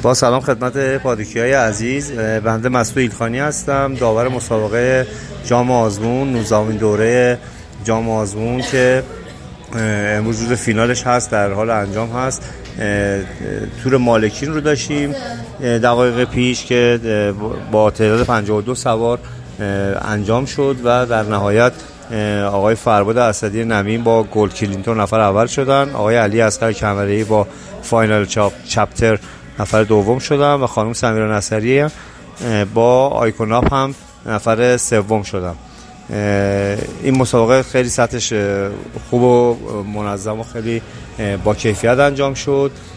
با سلام خدمت پادوکی‌های عزیز. بنده مسعود ایلخانی هستم، داور مسابقه جام آزمون 19مین دوره جام آزمون که امروز روز فینالش هست، در حال انجام هست. تور مالکین رو داشتیم دقایق پیش که با تعداد 52 سوار انجام شد و در نهایت آقای فرباد اسدی نمین با گل کلینتون نفر اول شدن، آقای علی اصغر کمره‌ای با فاینال چپتر نفر دوم شدن و خانم سمیرا نصری با آیکوناپ هم نفر سوم شدن. این مسابقه خیلی سطحش خوب و منظم و خیلی با کیفیت انجام شد.